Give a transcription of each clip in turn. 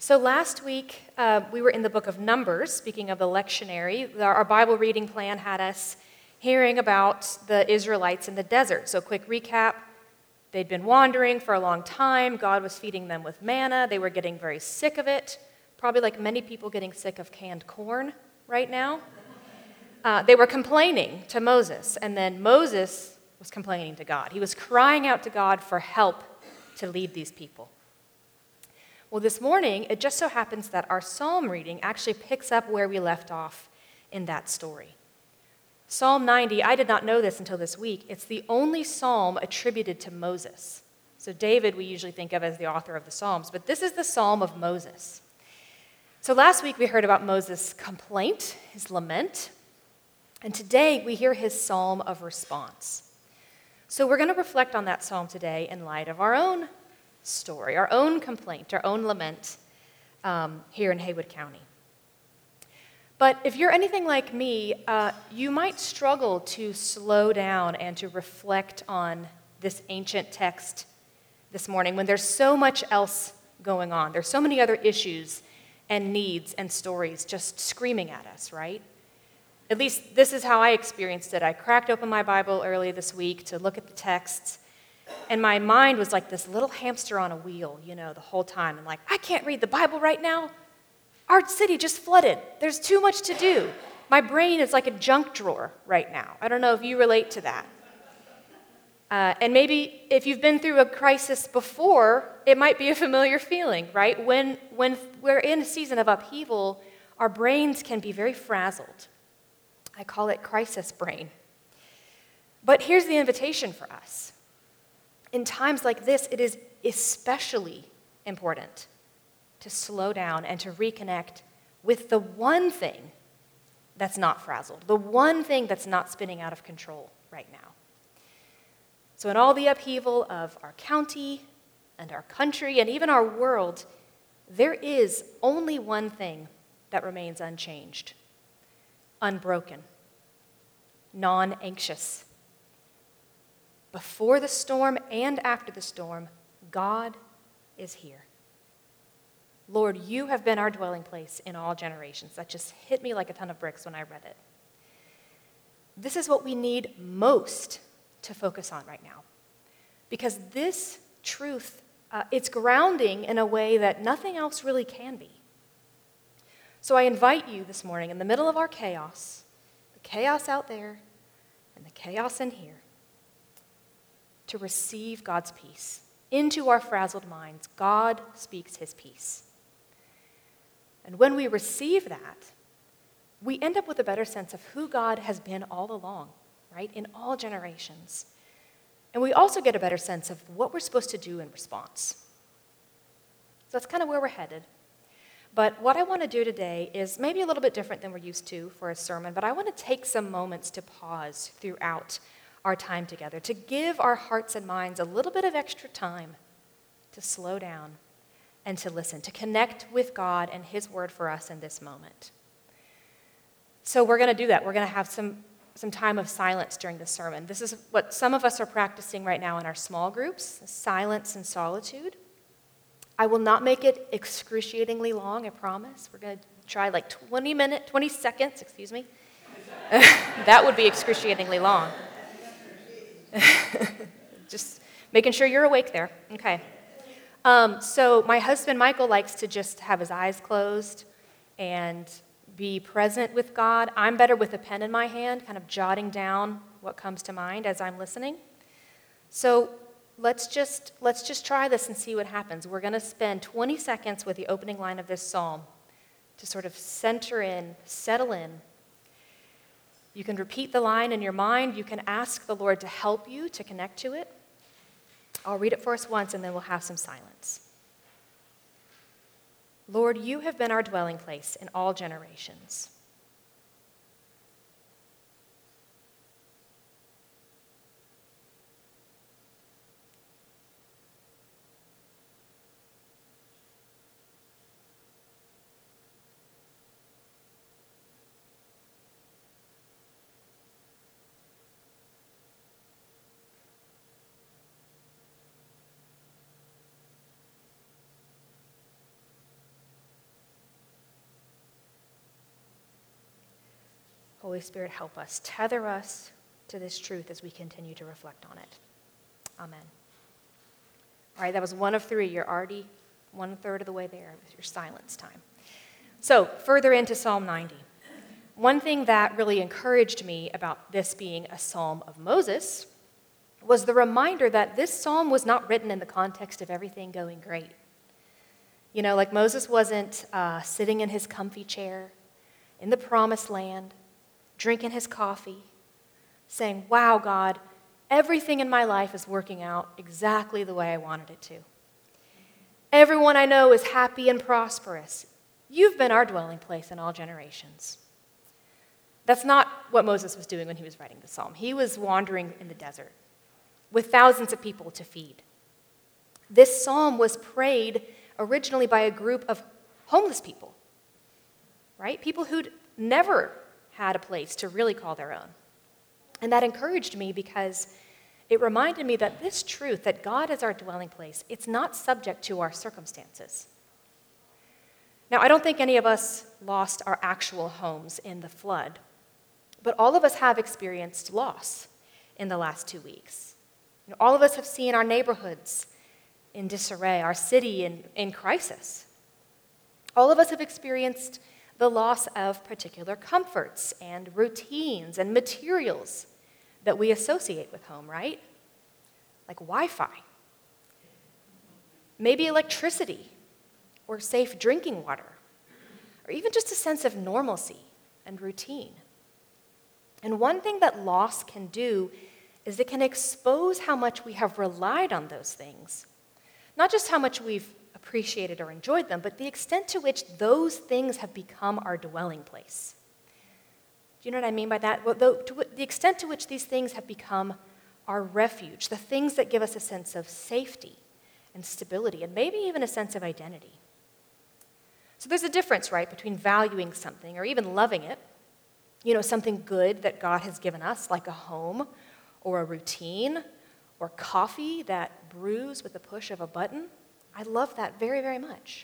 So last week, we were in the book of Numbers, speaking of the lectionary. Our Bible reading plan had us hearing about the Israelites in the desert. So quick recap, they'd been wandering for a long time. God was feeding them with manna. They were getting very sick of it, probably like many people getting sick of canned corn right now. They were complaining to Moses, and then Moses was complaining to God. He was crying out to God for help to lead these people. Well, this morning, it just so happens that our psalm reading actually picks up where we left off in that story. Psalm 90, I did not know this until this week, it's the only psalm attributed to Moses. So David we usually think of as the author of the Psalms, but this is the psalm of Moses. So last week we heard about Moses' complaint, his lament, and today we hear his psalm of response. So we're going to reflect on that psalm today in light of our own story, our own complaint, our own lament here in Haywood County. But if you're anything like me, you might struggle to slow down and to reflect on this ancient text this morning when there's so much else going on. There's so many other issues and needs and stories just screaming at us, right? At least this is how I experienced it. I cracked open my Bible early this week to look at the texts, and my mind was like this little hamster on a wheel, the whole time. I'm like, I can't read the Bible right now. Our city just flooded. There's too much to do. My brain is like a junk drawer right now. I don't know if you relate to that. And maybe if you've been through a crisis before, it might be a familiar feeling, right? When we're in a season of upheaval, our brains can be very frazzled. I call it crisis brain. But here's the invitation for us. In times like this, it is especially important to slow down and to reconnect with the one thing that's not frazzled, the one thing that's not spinning out of control right now. So in all the upheaval of our county and our country and even our world, there is only one thing that remains unchanged, unbroken, non-anxious. Before the storm and after the storm, God is here. Lord, you have been our dwelling place in all generations. That just hit me like a ton of bricks when I read it. This is what we need most to focus on right now. Because this truth, it's grounding in a way that nothing else really can be. So I invite you this morning, in the middle of our chaos, the chaos out there and the chaos in here, to receive God's peace. Into our frazzled minds, God speaks his peace. And when we receive that, we end up with a better sense of who God has been all along, right, in all generations. And we also get a better sense of what we're supposed to do in response. So that's kind of where we're headed. But what I want to do today is maybe a little bit different than we're used to for a sermon, but I want to take some moments to pause throughout our time together, to give our hearts and minds a little bit of extra time to slow down and to listen, to connect with God and his word for us in this moment. So we're going to do that. We're going to have some time of silence during the sermon. This is what some of us are practicing right now in our small groups, silence and solitude. I will not make it excruciatingly long, I promise. We're going to try like 20 seconds. That would be excruciatingly long. Just making sure you're awake there. Okay. So my husband, Michael, likes to just have his eyes closed and be present with God. I'm better with a pen in my hand, kind of jotting down what comes to mind as I'm listening. So let's just try this and see what happens. We're going to spend 20 seconds with the opening line of this psalm to sort of center in, settle in. You can repeat the line in your mind. You can ask the Lord to help you to connect to it. I'll read it for us once, and then we'll have some silence. Lord, you have been our dwelling place in all generations. Holy Spirit, help us. Tether us to this truth as we continue to reflect on it. Amen. All right, that was one of three. You're already 1/3 of the way there with your silence time. So, further into Psalm 90. One thing that really encouraged me about this being a psalm of Moses was the reminder that this psalm was not written in the context of everything going great. You know, like Moses wasn't sitting in his comfy chair in the promised land, drinking his coffee, saying, wow, God, everything in my life is working out exactly the way I wanted it to. Everyone I know is happy and prosperous. You've been our dwelling place in all generations. That's not what Moses was doing when he was writing the psalm. He was wandering in the desert with thousands of people to feed. This psalm was prayed originally by a group of homeless people, right? People who'd never had a place to really call their own. And that encouraged me because it reminded me that this truth, that God is our dwelling place, it's not subject to our circumstances. Now, I don't think any of us lost our actual homes in the flood, but all of us have experienced loss in the last 2 weeks. You know, all of us have seen our neighborhoods in disarray, our city in crisis. All of us have experienced the loss of particular comforts and routines and materials that we associate with home, right? Like Wi-Fi, maybe electricity, or safe drinking water, or even just a sense of normalcy and routine. And one thing that loss can do is it can expose how much we have relied on those things. Not just how much we've appreciated or enjoyed them, but the extent to which those things have become our dwelling place. Do you know what I mean by that? Well, the extent to which these things have become our refuge, the things that give us a sense of safety and stability, and maybe even a sense of identity. So there's a difference, right, between valuing something or even loving it, you know, something good that God has given us, like a home or a routine or coffee that brews with the push of a button. I love that very, very much.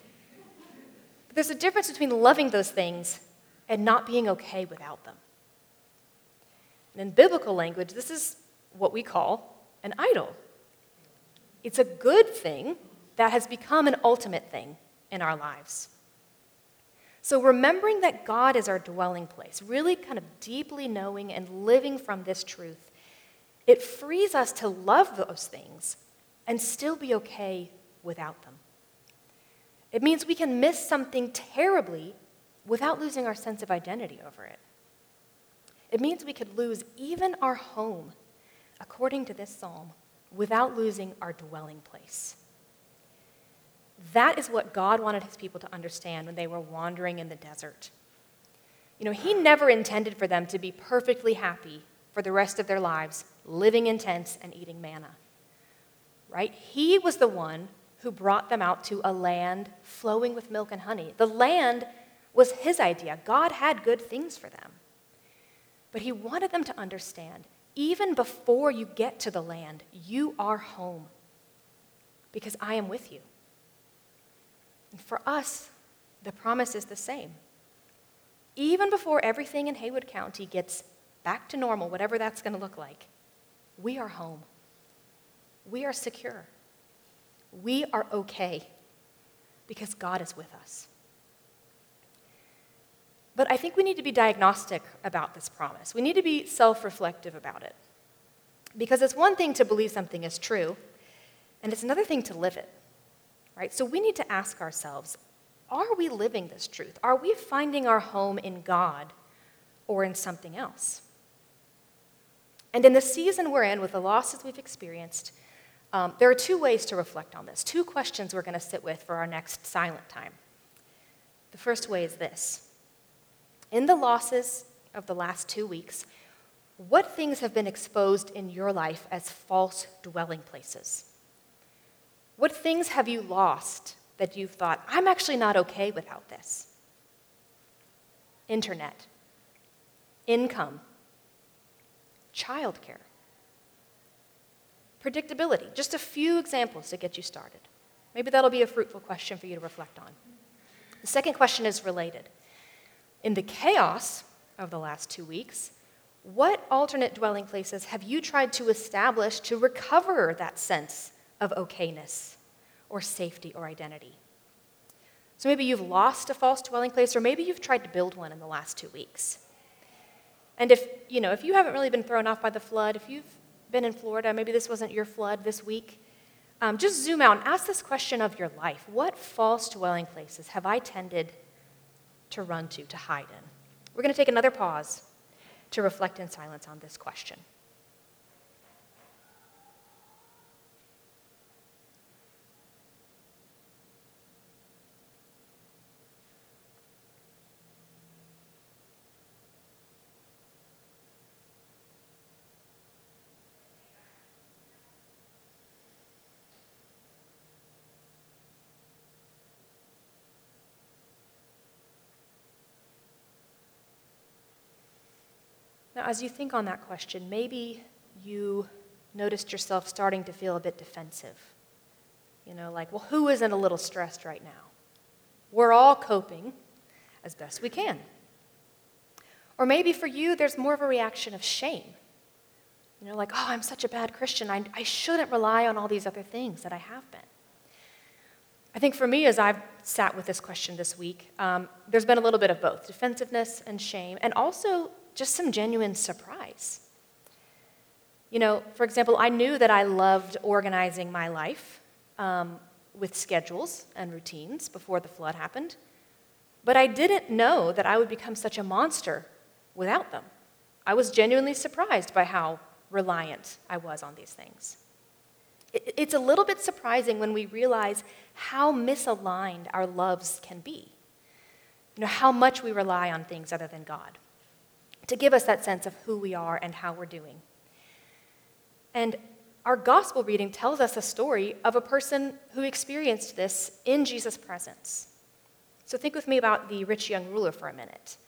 But there's a difference between loving those things and not being okay without them. And in biblical language, this is what we call an idol. It's a good thing that has become an ultimate thing in our lives. So remembering that God is our dwelling place, really kind of deeply knowing and living from this truth, it frees us to love those things and still be okay without them. It means we can miss something terribly without losing our sense of identity over it. It means we could lose even our home, according to this psalm, without losing our dwelling place. That is what God wanted his people to understand when they were wandering in the desert. You know, he never intended for them to be perfectly happy for the rest of their lives, living in tents and eating manna, right? He was the one who brought them out to a land flowing with milk and honey. The land was his idea. God had good things for them. But he wanted them to understand, even before you get to the land, you are home because I am with you. And for us, the promise is the same. Even before everything in Haywood County gets back to normal, whatever that's going to look like, we are home. We are secure. We are okay because God is with us. But I think we need to be diagnostic about this promise. We need to be self-reflective about it. Because it's one thing to believe something is true, and it's another thing to live it. Right? So we need to ask ourselves, are we living this truth? Are we finding our home in God or in something else? And in the season we're in, with the losses we've experienced, there are two ways to reflect on this, two questions we're going to sit with for our next silent time. The first way is this. In the losses of the last 2 weeks, what things have been exposed in your life as false dwelling places? What things have you lost that you've thought, I'm actually not okay without this? Internet, income, childcare, predictability. Just a few examples to get you started. Maybe that'll be a fruitful question for you to reflect on. The second question is related. In the chaos of the last 2 weeks, what alternate dwelling places have you tried to establish to recover that sense of okayness or safety or identity? So maybe you've lost a false dwelling place, or maybe you've tried to build one in the last 2 weeks. And if you haven't really been thrown off by the flood, if you've been in Florida, maybe this wasn't your flood this week, just zoom out and ask this question of your life. What false dwelling places have I tended to run to hide in? We're going to take another pause to reflect in silence on this question. Now, as you think on that question, maybe you noticed yourself starting to feel a bit defensive. Like, well, who isn't a little stressed right now? We're all coping as best we can. Or maybe for you, there's more of a reaction of shame. Like, oh, I'm such a bad Christian. I shouldn't rely on all these other things that I have been. I think for me, as I've sat with this question this week, there's been a little bit of both, defensiveness and shame, and also just some genuine surprise. For example, I knew that I loved organizing my life with schedules and routines before the flood happened, but I didn't know that I would become such a monster without them. I was genuinely surprised by how reliant I was on these things. It's a little bit surprising when we realize how misaligned our loves can be. How much we rely on things other than God to give us that sense of who we are and how we're doing. And our gospel reading tells us a story of a person who experienced this in Jesus' presence. So think with me about the rich young ruler for a minute.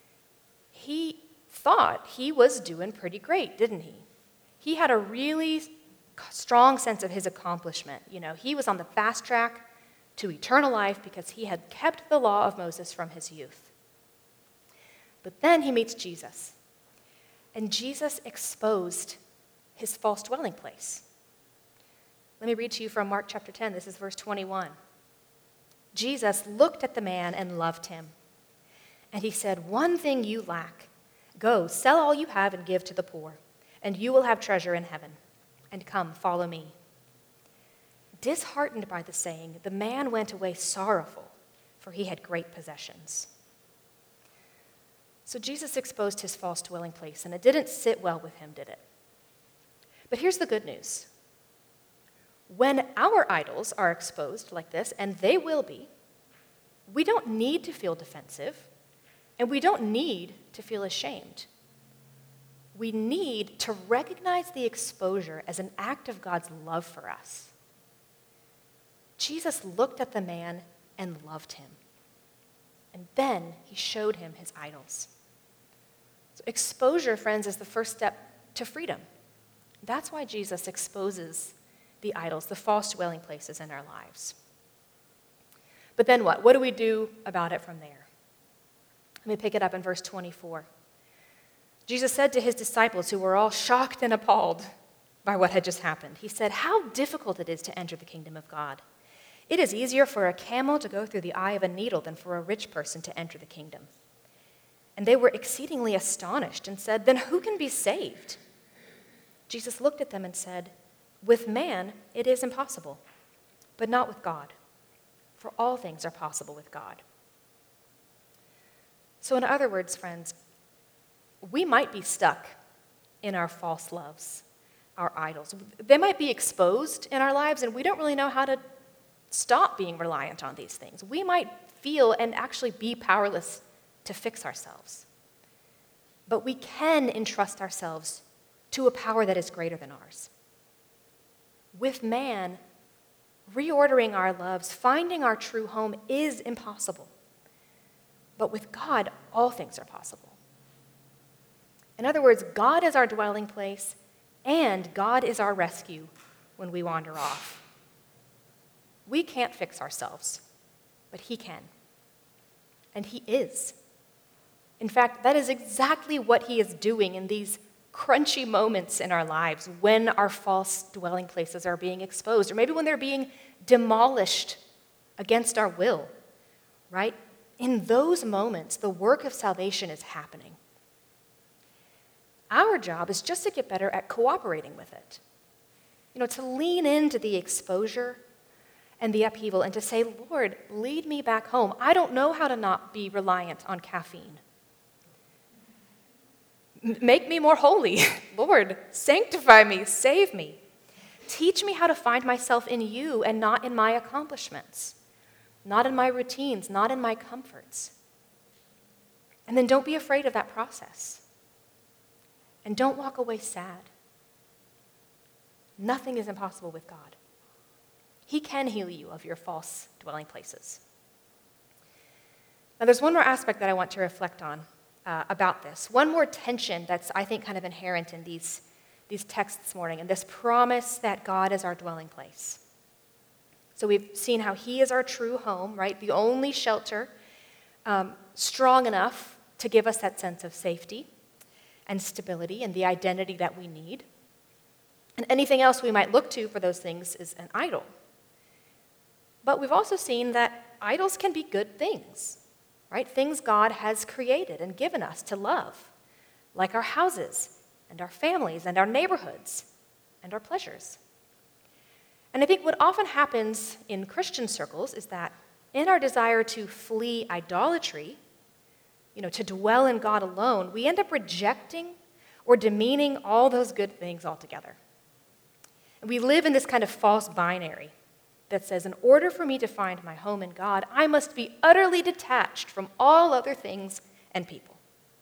He thought he was doing pretty great, didn't he? He had a really strong sense of his accomplishment. He was on the fast track to eternal life because he had kept the law of Moses from his youth. But then he meets Jesus, and Jesus exposed his false dwelling place. Let me read to you from Mark chapter 10. This is verse 21. Jesus looked at the man and loved him, and he said, "One thing you lack. Go, sell all you have and give to the poor, and you will have treasure in heaven. And come, follow me." Disheartened by the saying, the man went away sorrowful, for he had great possessions. So Jesus exposed his false dwelling place, and it didn't sit well with him, did it? But here's the good news. When our idols are exposed like this, and they will be, we don't need to feel defensive, and we don't need to feel ashamed. We need to recognize the exposure as an act of God's love for us. Jesus looked at the man and loved him. And then he showed him his idols. So exposure, friends, is the first step to freedom. That's why Jesus exposes the idols, the false dwelling places in our lives. But then what? What do we do about it from there? Let me pick it up in verse 24. Jesus said to his disciples, who were all shocked and appalled by what had just happened, he said, "How difficult it is to enter the kingdom of God. It is easier for a camel to go through the eye of a needle than for a rich person to enter the kingdom." And they were exceedingly astonished and said, "Then who can be saved?" Jesus looked at them and said, "With man it is impossible, but not with God, for all things are possible with God." So in other words, friends, we might be stuck in our false loves, our idols. They might be exposed in our lives, and we don't really know how to stop being reliant on these things. We might feel and actually be powerless to fix ourselves. But we can entrust ourselves to a power that is greater than ours. With man, reordering our loves, finding our true home is impossible. But with God, all things are possible. In other words, God is our dwelling place, and God is our rescue when we wander off. We can't fix ourselves, but He can. And He is. In fact, that is exactly what he is doing in these crunchy moments in our lives when our false dwelling places are being exposed, or maybe when they're being demolished against our will, right? In those moments, the work of salvation is happening. Our job is just to get better at cooperating with it. To lean into the exposure and the upheaval and to say, Lord, lead me back home. I don't know how to not be reliant on caffeine. Make me more holy. Lord, sanctify me, save me. Teach me how to find myself in you and not in my accomplishments, not in my routines, not in my comforts. And then don't be afraid of that process. And don't walk away sad. Nothing is impossible with God. He can heal you of your false dwelling places. Now, there's one more aspect that I want to reflect on about this. One more tension that's, I think, kind of inherent in these texts this morning, and this promise that God is our dwelling place. So we've seen how he is our true home, right? The only shelter strong enough to give us that sense of safety and stability and the identity that we need. And anything else we might look to for those things is an idol. But we've also seen that idols can be good things, right? Things God has created and given us to love, like our houses and our families and our neighborhoods and our pleasures. And I think what often happens in Christian circles is that in our desire to flee idolatry, to dwell in God alone, we end up rejecting or demeaning all those good things altogether. And we live in this kind of false binary that says, in order for me to find my home in God, I must be utterly detached from all other things and people.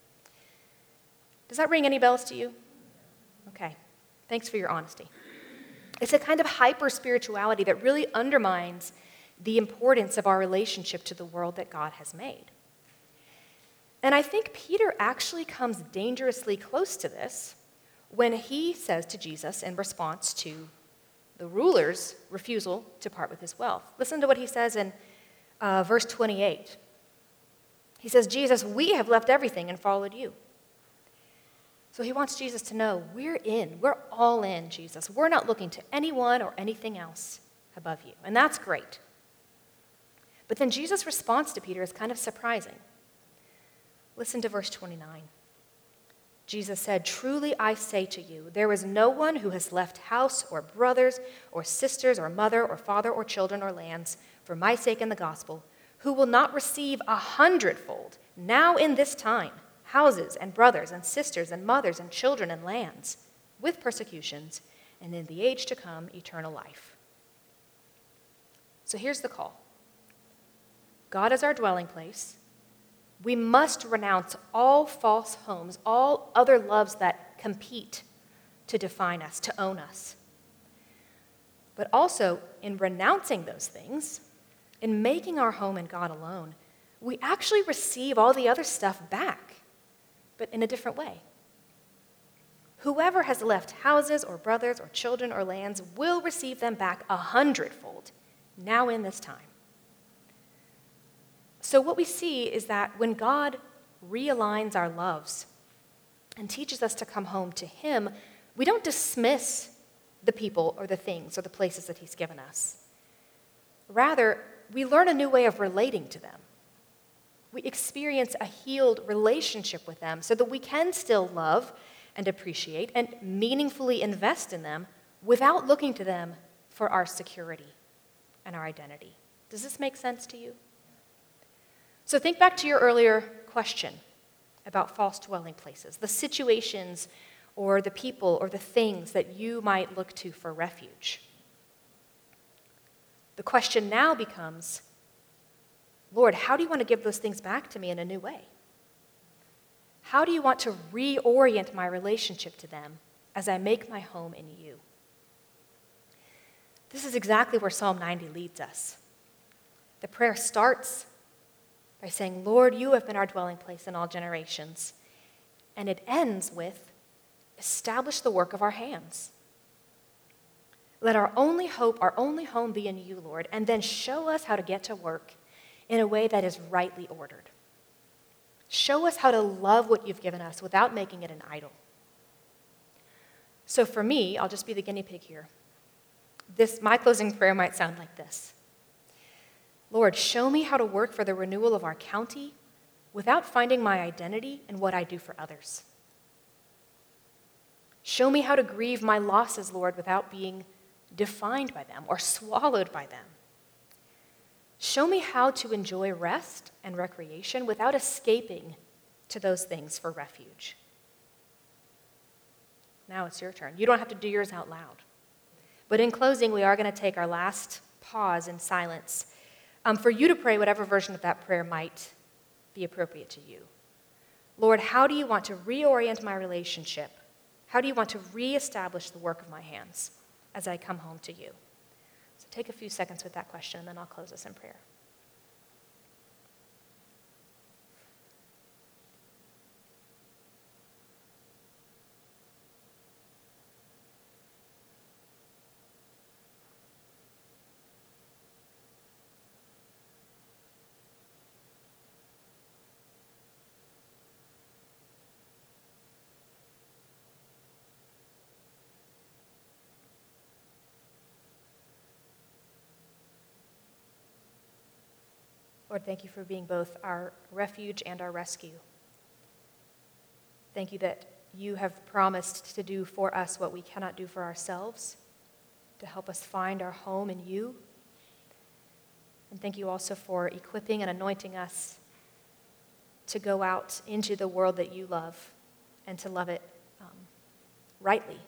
Does that ring any bells to you? Okay, thanks for your honesty. It's a kind of hyper-spirituality that really undermines the importance of our relationship to the world that God has made. And I think Peter actually comes dangerously close to this when he says to Jesus in response to the ruler's refusal to part with his wealth. Listen to what he says in verse 28. He says, Jesus, we have left everything and followed you. So he wants Jesus to know, we're in. We're all in, Jesus. We're not looking to anyone or anything else above you. And that's great. But then Jesus' response to Peter is kind of surprising. Listen to verse 29. Jesus said, truly I say to you, there is no one who has left house or brothers or sisters or mother or father or children or lands for my sake in the gospel, who will not receive 100-fold now in this time, houses and brothers and sisters and mothers and children and lands, with persecutions, and in the age to come, eternal life. So here's the call. God is our dwelling place. We must renounce all false homes, all other loves that compete to define us, to own us. But also, in renouncing those things, in making our home in God alone, we actually receive all the other stuff back, but in a different way. Whoever has left houses or brothers or children or lands will receive them back 100-fold, now in this time. So what we see is that when God realigns our loves and teaches us to come home to him, we don't dismiss the people or the things or the places that he's given us. Rather, we learn a new way of relating to them. We experience a healed relationship with them so that we can still love and appreciate and meaningfully invest in them without looking to them for our security and our identity. Does this make sense to you? So think back to your earlier question about false dwelling places, the situations or the people or the things that you might look to for refuge. The question now becomes, Lord, how do you want to give those things back to me in a new way? How do you want to reorient my relationship to them as I make my home in you? This is exactly where Psalm 90 leads us. The prayer starts by saying, Lord, you have been our dwelling place in all generations. And it ends with, establish the work of our hands. Let our only hope, our only home be in you, Lord, and then show us how to get to work in a way that is rightly ordered. Show us how to love what you've given us without making it an idol. So for me, I'll just be the guinea pig here. My closing prayer might sound like this. Lord, show me how to work for the renewal of our county without finding my identity in what I do for others. Show me how to grieve my losses, Lord, without being defined by them or swallowed by them. Show me how to enjoy rest and recreation without escaping to those things for refuge. Now it's your turn. You don't have to do yours out loud. But in closing, we are going to take our last pause in silence for you to pray whatever version of that prayer might be appropriate to you. Lord, how do you want to reorient my relationship? How do you want to reestablish the work of my hands as I come home to you? So take a few seconds with that question, and then I'll close us in prayer. Lord, thank you for being both our refuge and our rescue. Thank you that you have promised to do for us what we cannot do for ourselves, to help us find our home in you. And thank you also for equipping and anointing us to go out into the world that you love and to love it rightly.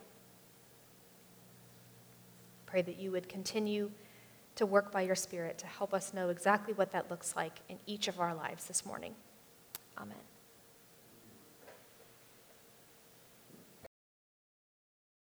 Pray that you would continue to work by your Spirit to help us know exactly what that looks like in each of our lives this morning. Amen.